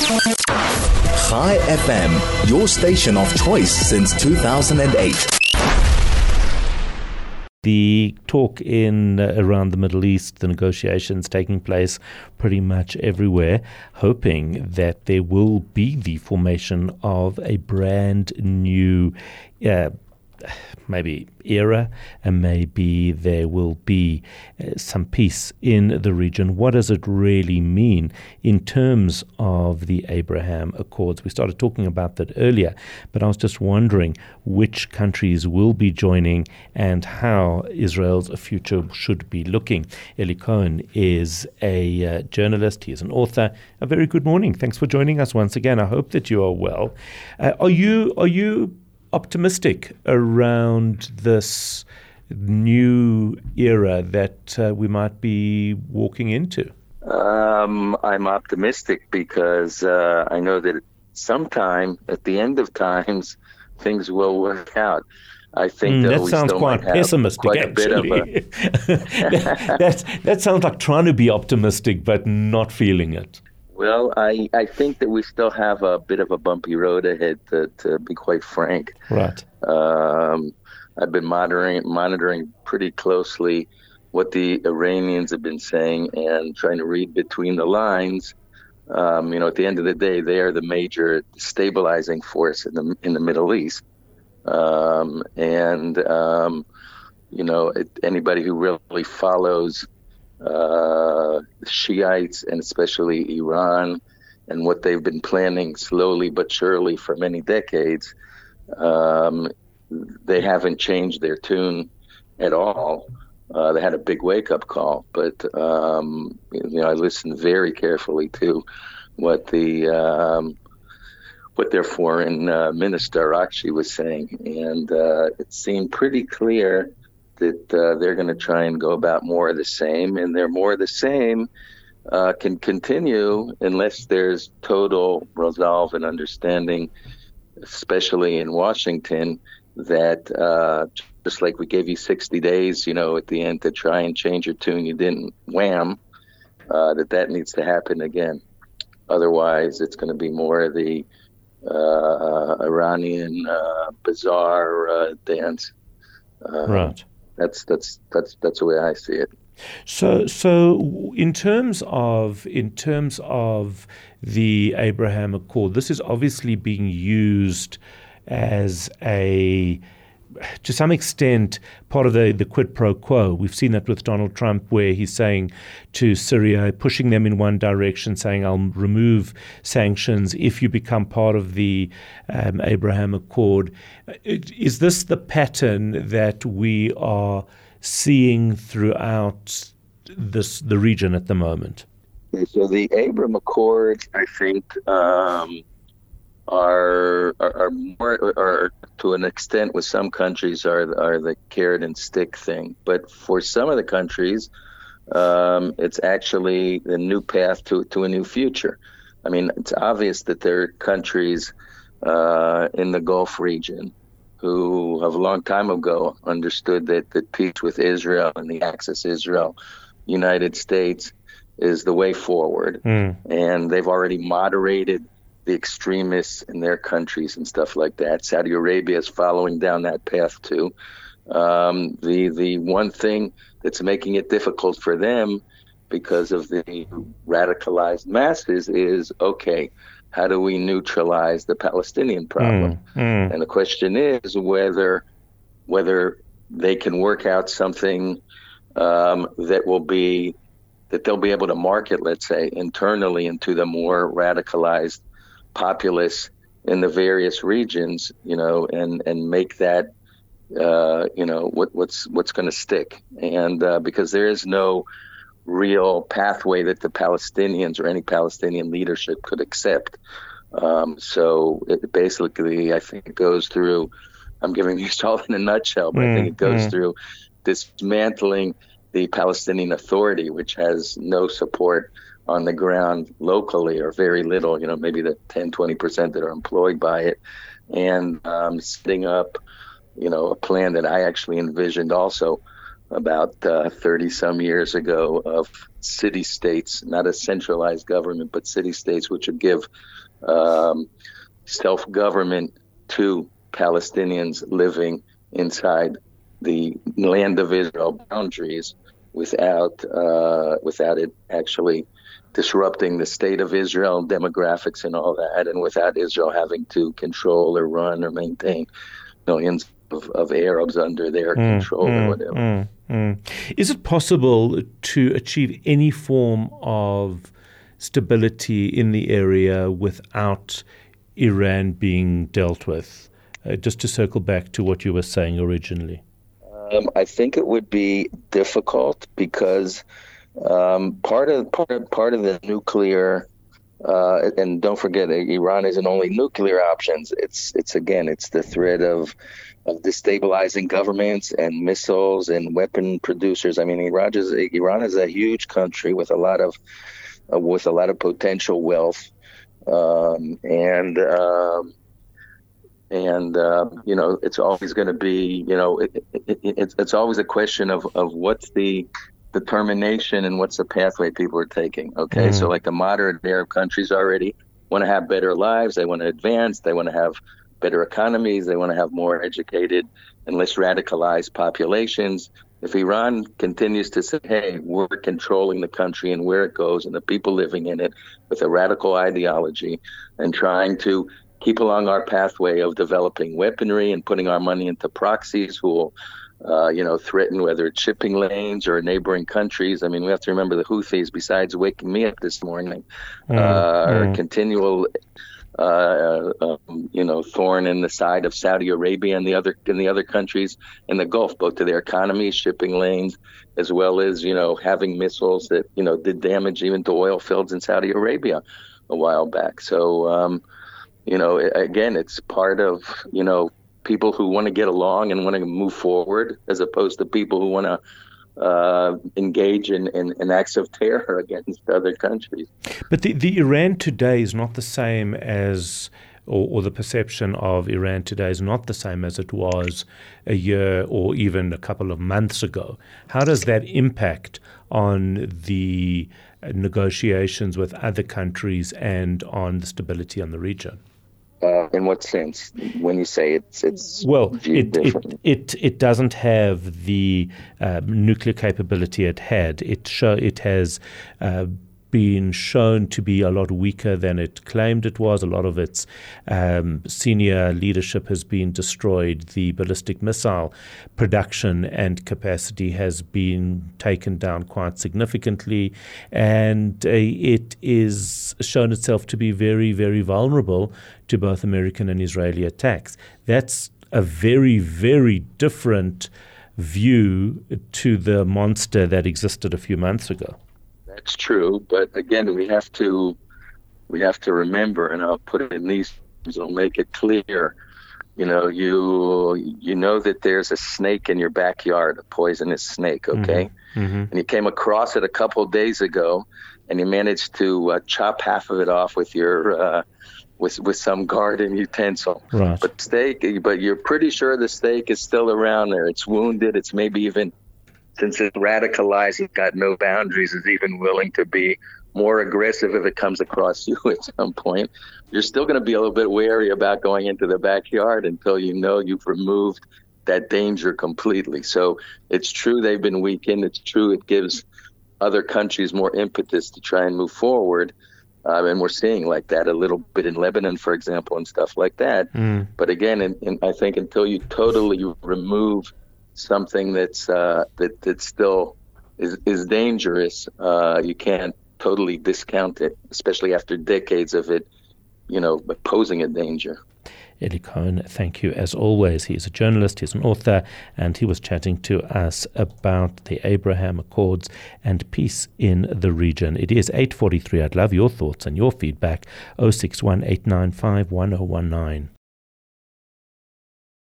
Chai FM, your station of choice since 2008. The talk in around the Middle East, the negotiations taking place pretty much everywhere, hoping that there will be the formation of a brand new maybe era, and maybe there will be some peace in the region. What does it really mean in terms of the Abraham Accords? We started talking about that earlier, but I was just wondering which countries will be joining and how Israel's future should be looking. Eli Cohen is a journalist. He is an author. A very good morning. Thanks for joining us once again. I hope that you are well. Are you optimistic around this new era that we might be walking into? I'm optimistic because I know that sometime at the end of times things will work out. I think that sounds quite pessimistic, actually. That sounds like trying to be optimistic but not feeling it. Well, I think that we still have a bit of a bumpy road ahead, to be quite frank. Right. I've been monitoring pretty closely what the Iranians have been saying and trying to read between the lines. At the end of the day, they are the major stabilizing force in the Middle East. Anybody who really follows Shiites and especially Iran and what they've been planning slowly but surely for many decades, they haven't changed their tune at all. They had a big wake-up call, but I listened very carefully to what their foreign minister Arakchi was saying, and it seemed pretty clear that they're going to try and go about more of the same, and their more of the same can continue unless there's total resolve and understanding, especially in Washington, that just like we gave you 60 days, at the end to try and change your tune, you didn't, wham, that needs to happen again. Otherwise, it's going to be more of the Iranian bizarre dance. Right. That's the way I see it. So in terms of the Abraham Accord, this is obviously being used as to some extent, part of the quid pro quo. We've seen that with Donald Trump, where he's saying to Syria, pushing them in one direction, saying, I'll remove sanctions if you become part of the Abraham Accord. Is this the pattern that we are seeing throughout the region at the moment? So the Abraham Accords, I think, are more, to an extent with some countries, are the carrot and stick thing. But for some of the countries, it's actually the new path to a new future. I mean, it's obvious that there are countries in the Gulf region who have a long time ago understood that peace with Israel and the Axis Israel, United States, is the way forward. And they've already moderated the extremists in their countries and stuff like that. Saudi Arabia is following down that path too. The one thing that's making it difficult for them because of the radicalized masses is, okay, how do we neutralize the Palestinian problem? And the question is whether they can work out something that they'll be able to market, let's say, internally into the more radicalized populace in the various regions, and make that, what's going to stick. And because there is no real pathway that the Palestinians or any Palestinian leadership could accept. So it basically, I think it goes through, I'm giving this all in a nutshell, but I think it goes through dismantling the Palestinian Authority, which has no support on the ground locally, or very little, maybe the 10-20% that are employed by it, and setting up, a plan that I actually envisioned also about 30 some years ago of city states, not a centralized government, but city states, which would give self-government to Palestinians living inside the land of Israel boundaries without it actually disrupting the state of Israel, demographics and all that, and without Israel having to control or run or maintain millions of Arabs under their control or whatever. Is it possible to achieve any form of stability in the area without Iran being dealt with? Just to circle back to what you were saying originally. I think it would be difficult because part of the nuclear, and don't forget, Iran isn't only nuclear options. It's the threat of destabilizing governments and missiles and weapon producers. I mean, Iran is a huge country with a lot of potential wealth, it's always going to be, it's always a question of what's the determination and what's the pathway people are taking. Okay, so like the moderate Arab countries already want to have better lives, they want to advance, they want to have better economies, they want to have more educated and less radicalized populations. If Iran continues to say, hey, we're controlling the country and where it goes and the people living in it with a radical ideology and trying to keep along our pathway of developing weaponry and putting our money into proxies who will threaten whether it's shipping lanes or neighboring countries. I mean, we have to remember the Houthis, besides waking me up this morning, are a continual, thorn in the side of Saudi Arabia and the other countries in the Gulf, both to their economies, shipping lanes, as well as, having missiles that, did damage even to oil fields in Saudi Arabia a while back. So, again, it's part of, people who want to get along and want to move forward, as opposed to people who want to engage in acts of terror against other countries. But the Iran today is not the same as, or the perception of Iran today is not the same as it was a year or even a couple of months ago. How does that impact on the negotiations with other countries and on the stability on the region? In what sense? When you say it's well, it doesn't have the nuclear capability it had. It has been shown to be a lot weaker than it claimed it was. A lot of its senior leadership has been destroyed. The ballistic missile production and capacity has been taken down quite significantly, and it is shown itself to be very, very vulnerable to both American and Israeli attacks. That's a very, very different view to the monster that existed a few months ago. That's true, but again, we have to remember, and I'll put it in these terms, I'll make it clear. You know that there's a snake in your backyard, a poisonous snake, okay? And you came across it a couple of days ago, and you managed to chop half of it off with your with some garden utensil. Right. But you're pretty sure the snake is still around there. It's wounded. It's maybe even, since it's radicalized, it's got no boundaries, is even willing to be more aggressive if it comes across you at some point. You're still going to be a little bit wary about going into the backyard until you've removed that danger completely. So it's true they've been weakened. It's true it gives other countries more impetus to try and move forward. And we're seeing like that a little bit in Lebanon, for example, and stuff like that. But again, I think until you totally remove something that's still is dangerous, you can't totally discount it, especially after decades of it, posing a danger. Eli Cohen, thank you as always. He's a journalist, he's an author, and he was chatting to us about the Abraham Accords and peace in the region. It is 8:43. I'd love your thoughts and your feedback. 061 895 1019.